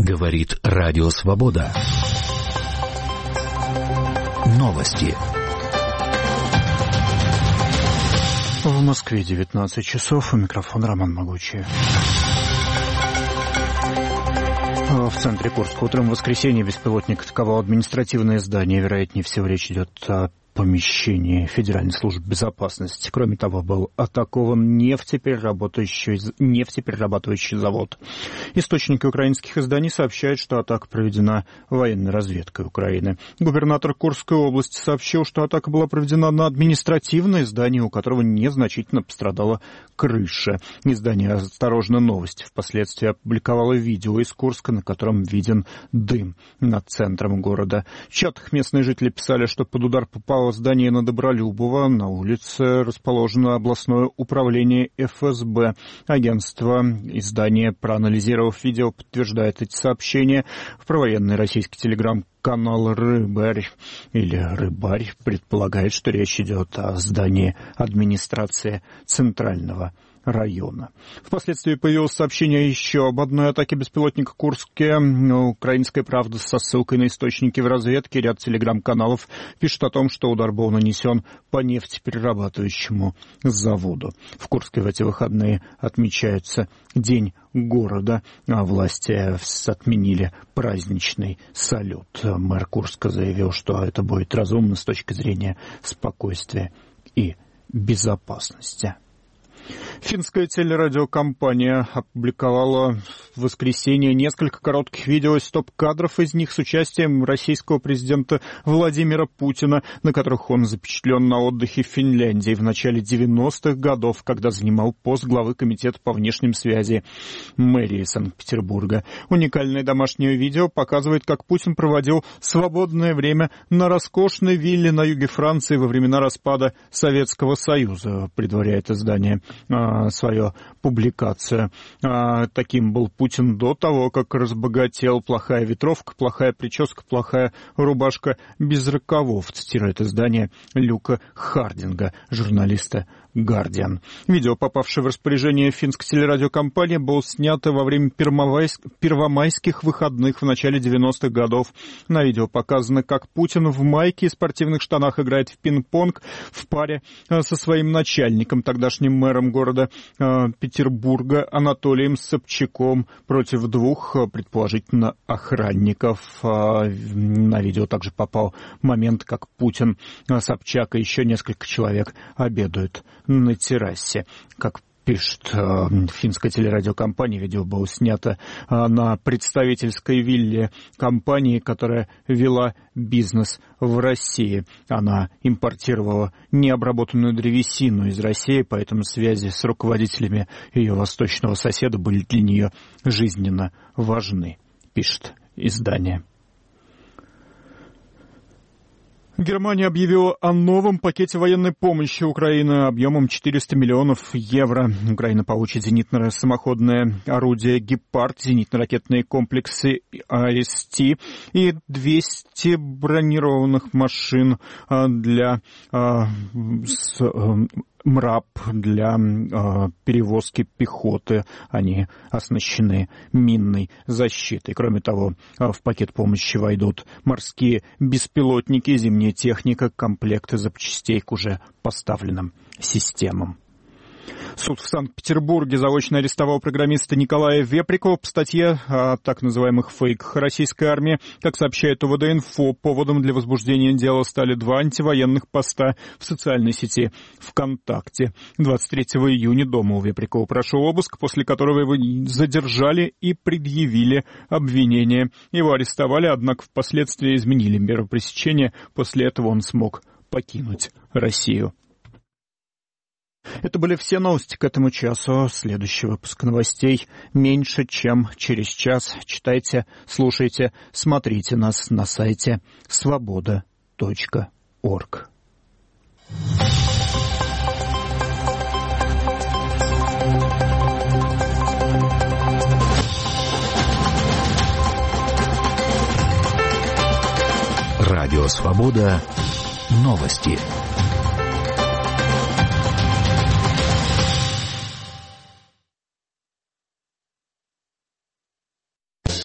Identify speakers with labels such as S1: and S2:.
S1: Говорит Радио Свобода. Новости.
S2: В Москве 19 часов. У микрофона Роман Могучий. В центре Курска утром в воскресенье беспилотник атаковал административное здание. Вероятнее всего, речь идет о помещении Федеральной службы безопасности. Кроме того, был атакован нефтеперерабатывающий завод. Источники украинских изданий сообщают, что атака проведена военной разведкой Украины. Губернатор Курской области сообщил, что атака была проведена на административное здание, у которого незначительно пострадала крыша. Издание «Осторожно, новости» впоследствии опубликовало видео из Курска, на котором виден дым над центром города. В чатах местные жители писали, что под удар попало здание на Добролюбова. На улице расположено областное управление ФСБ. Агентство издания, проанализировав видео, подтверждает эти сообщения. В провоенный российский телеграм-канал «Рыбарь» или «Рыбарь» предполагает, что речь идет о здании администрации Центрального района. Впоследствии появилось сообщение еще об одной атаке беспилотника в Курске. «Украинская правда» со ссылкой на источники в разведке. Ряд телеграм-каналов пишет о том, что удар был нанесен по нефтеперерабатывающему заводу. В Курске в эти выходные отмечается День города. Власти отменили праздничный салют. Мэр Курска заявил, что это будет разумно с точки зрения спокойствия и безопасности. Финская телерадиокомпания опубликовала в воскресенье несколько коротких видео из стоп-кадров, из них с участием российского президента Владимира Путина, на которых он запечатлен на отдыхе в Финляндии в начале 90-х годов, когда занимал пост главы комитета по внешним связи мэрии Санкт-Петербурга. Уникальное домашнее видео показывает, как Путин проводил свободное время на роскошной вилле на юге Франции во времена распада Советского Союза, предваряет издание свою публикацию. Таким был Путин до того, как разбогател. Плохая ветровка, плохая прическа, плохая рубашка без рукавов, цитирует издание Люка Хардинга, журналиста «Гардиан». Видео, попавшее в распоряжение финской телерадиокомпании, было снято во время первомайских выходных в начале 90-х годов. На видео показано, как Путин в майке и спортивных штанах играет в пинг-понг в паре со своим начальником, тогдашним мэром города Петербурга Анатолием Собчаком, против двух, предположительно, охранников. На видео также попал момент, как Путин, Собчак и еще несколько человек обедают на террасе. Как пишет финская телерадиокомпания, видео было снято на представительской вилле компании, которая вела бизнес в России. Она импортировала необработанную древесину из России, поэтому связи с руководителями ее восточного соседа были для нее жизненно важны, пишет издание. Германия объявила о новом пакете военной помощи Украины объемом 400 миллионов евро. Украина получит зенитно-самоходное орудие «Гепард», зенитно-ракетные комплексы АСТ и 200 бронированных машин для МРАП для перевозки пехоты. Они оснащены минной защитой. Кроме того, в пакет помощи войдут морские беспилотники, зимняя техника, комплекты запчастей к уже поставленным системам. Суд в Санкт-Петербурге заочно арестовал программиста Николая Веприкова по статье о так называемых фейках российской армии. Как сообщает УВД-Инфо, поводом для возбуждения дела стали 2 антивоенных поста в социальной сети ВКонтакте. 23 июня дома у Веприкова прошел обыск, после которого его задержали и предъявили обвинение. Его арестовали, однако впоследствии изменили меру пресечения. После этого он смог покинуть Россию. Это были все новости к этому часу. Следующий выпуск новостей меньше, чем через час. Читайте, слушайте, смотрите нас на сайте svoboda.org.
S1: Радио «Свобода». Новости.